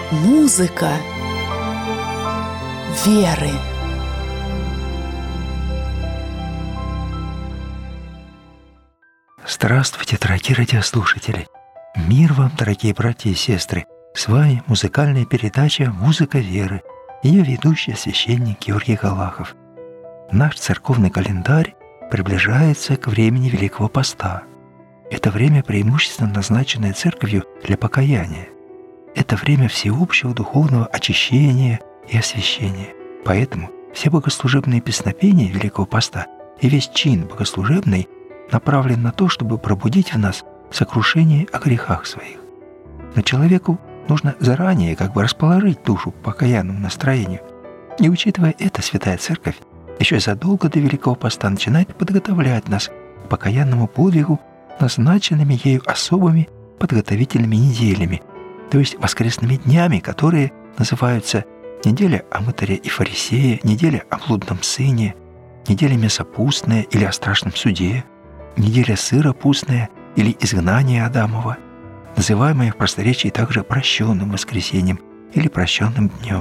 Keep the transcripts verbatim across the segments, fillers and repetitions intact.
Музыка веры. Здравствуйте, дорогие радиослушатели! Мир вам, дорогие братья и сестры! С вами музыкальная передача «Музыка веры», ее ведущий священник Георгий Галахов. Наш церковный календарь приближается к времени Великого Поста. Это время преимущественно назначенное Церковью для покаяния. Это время всеобщего духовного очищения и освящения. Поэтому все богослужебные песнопения Великого Поста и весь чин богослужебный направлен на то, чтобы пробудить в нас сокрушение о грехах своих. Но человеку нужно заранее как бы расположить душу к покаянному настроению. И учитывая это, Святая Церковь еще задолго до Великого Поста начинает подготовлять нас к покаянному подвигу назначенными ею особыми подготовительными неделями, то есть воскресными днями, которые называются неделя о мытаре и фарисее, неделя о блудном сыне, неделя мясопустная или о страшном суде, неделя сыропустная или изгнание Адамова, называемая в просторечии также прощенным воскресеньем или прощенным днем.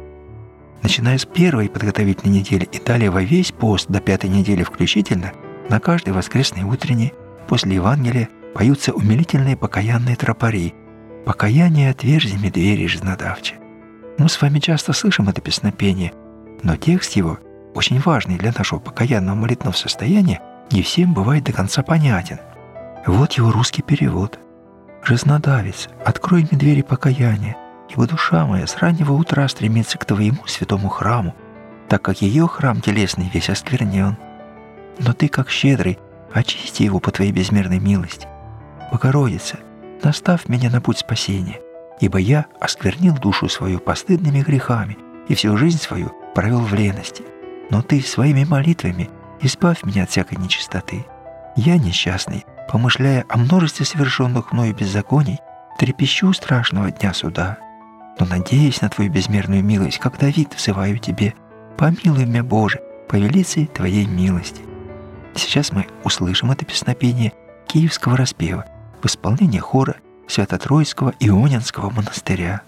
Начиная с первой подготовительной недели и далее во весь пост до пятой недели включительно, на каждой воскресной утренней после Евангелия поются умилительные покаянные тропари «Покаяние отверзями двери жизнодавче». Мы с вами часто слышим это песнопение, но текст его, очень важный для нашего покаянного молитвенного состояния, не всем бывает до конца понятен. Вот его русский перевод. «Жизнодавец, открой мне двери покаяния, ибо душа моя с раннего утра стремится к Твоему святому храму, так как ее храм телесный весь осквернен. Но Ты, как щедрый, очисти его по Твоей безмерной милости. Богородица, наставь меня на путь спасения, ибо я осквернил душу свою постыдными грехами и всю жизнь свою провел в лености. Но Ты своими молитвами избавь меня от всякой нечистоты. Я несчастный, помышляя о множестве совершенных мною беззаконий, трепещу страшного дня суда. Но, надеясь на Твою безмерную милость, как Давид, взываю Тебе, помилуй меня, Боже, по велицей Твоей милости». Сейчас мы услышим это песнопение Киевского распева в исполнении хора Свято-Троицкого Ионинского монастыря.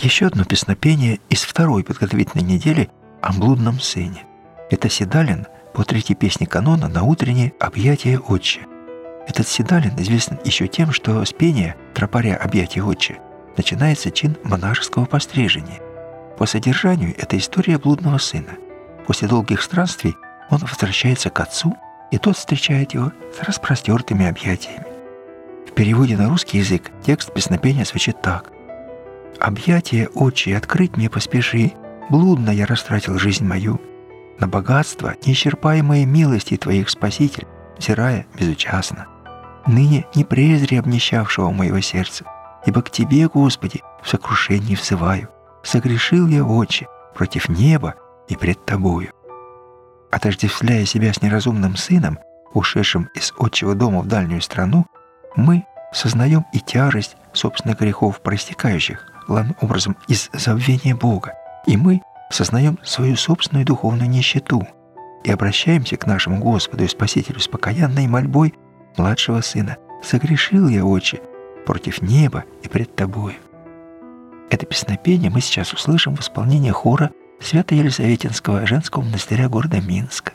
Еще одно песнопение из второй подготовительной недели о блудном сыне. Это седалин по третьей песне канона на утреннее «Объятие Отче». Этот седалин известен еще тем, что с пения тропаря «Объятие Отче» начинается чин монашеского пострижения. По содержанию это история блудного сына. После долгих странствий он возвращается к отцу, и тот встречает его с распростертыми объятиями. В переводе на русский язык текст песнопения звучит так: «Объятие, Отче, открыть мне поспеши, блудно я растратил жизнь мою. На богатство неисчерпаемые милости Твоих, Спаситель, взирая безучастно. Ныне не презри обнищавшего моего сердца, ибо к Тебе, Господи, в сокрушении взываю. Согрешил я, Отче, против неба и пред Тобою». Отождествляя себя с неразумным сыном, ушедшим из отчего дома в дальнюю страну, мы сознаем и тяжесть собственных грехов, проистекающих, главным образом, из забвения Бога, и мы сознаем свою собственную духовную нищету и обращаемся к нашему Господу и Спасителю с покаянной мольбой младшего сына: «Согрешил я, Отче, против неба и пред Тобою». Это песнопение мы сейчас услышим в исполнении хора Свято-Елизаветинского женского монастыря города Минска.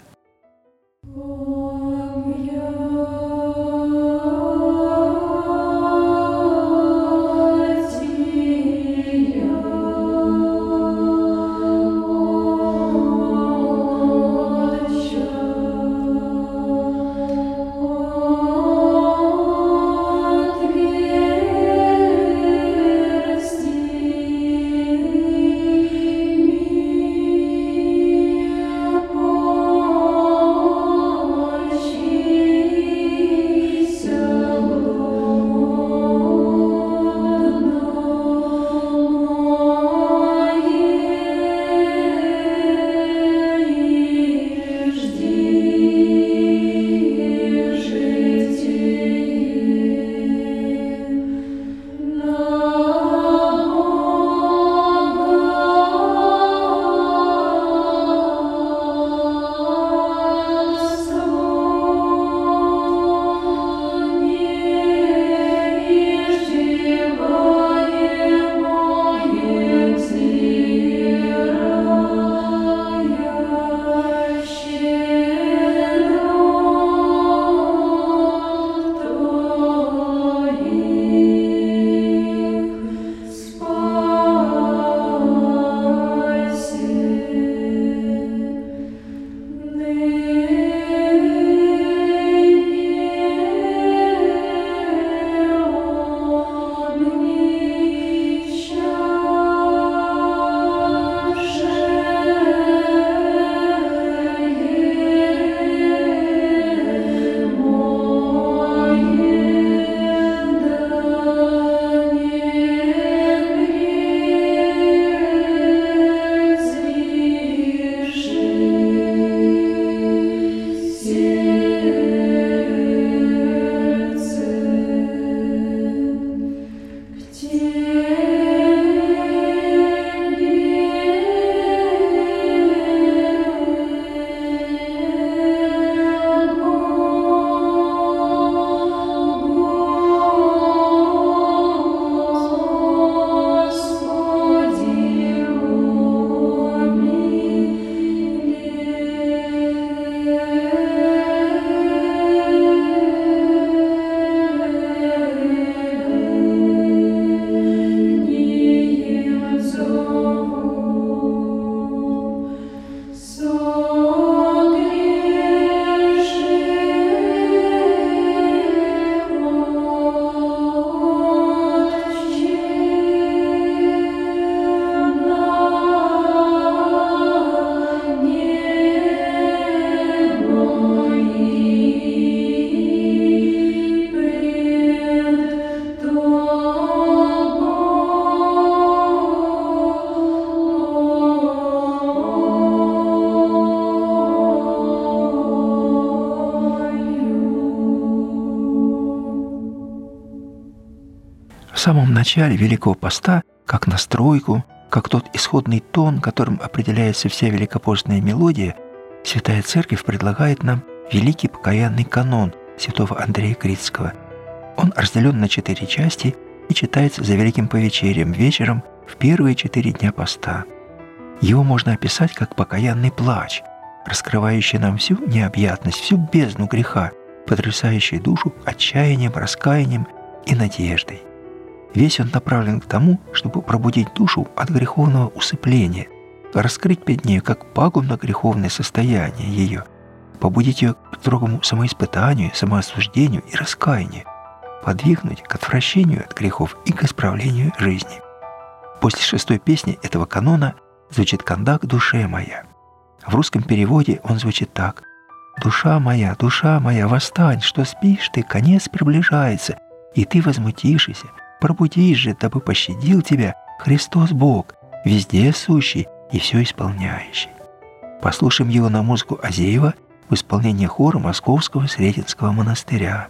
В самом начале Великого Поста, как настройку, как тот исходный тон, которым определяется вся великопостная мелодия, Святая Церковь предлагает нам великий покаянный канон святого Андрея Критского. Он разделен на четыре части и читается за Великим Повечерием вечером в первые четыре дня поста. Его можно описать как покаянный плач, раскрывающий нам всю необъятность, всю бездну греха, потрясающий душу отчаянием, раскаянием и надеждой. Весь он направлен к тому, чтобы пробудить душу от греховного усыпления, раскрыть перед нею как пагубно-греховное состояние ее, побудить ее к строгому самоиспытанию, самоосуждению и раскаянию, подвигнуть к отвращению от грехов и к исправлению жизни. После шестой песни этого канона звучит кандак «Душе моя». В русском переводе он звучит так: «Душа моя, душа моя, восстань, что спишь ты, конец приближается, и ты возмутишься, пробудись же, дабы пощадил тебя Христос Бог, везде сущий и все исполняющий». Послушаем его на музыку Азеева в исполнении хора Московского Сретенского монастыря.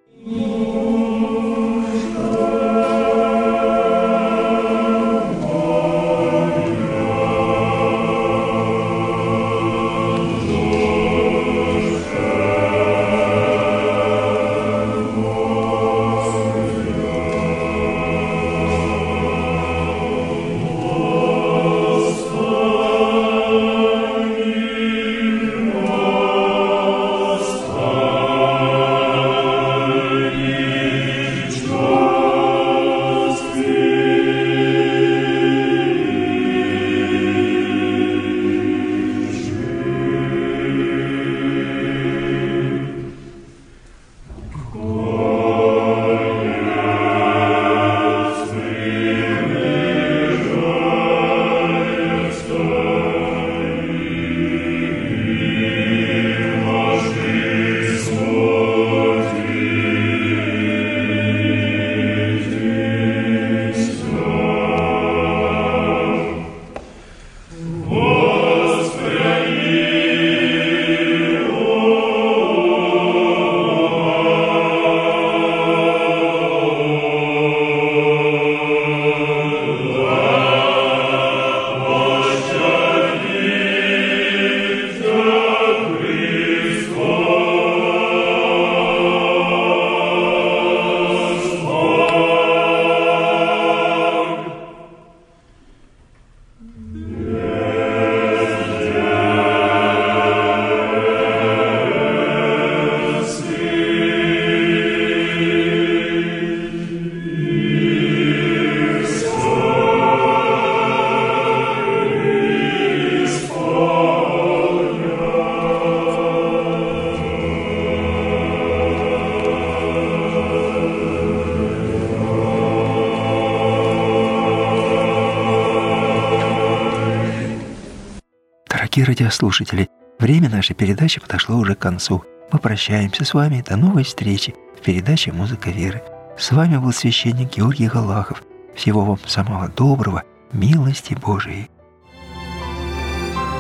Дорогие радиослушатели, время нашей передачи подошло уже к концу. Мы прощаемся с вами. До новой встречи в передаче «Музыка веры». С вами был священник Георгий Галахов. Всего вам самого доброго, милости Божией.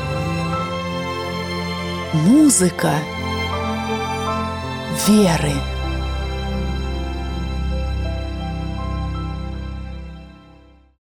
Музыка веры.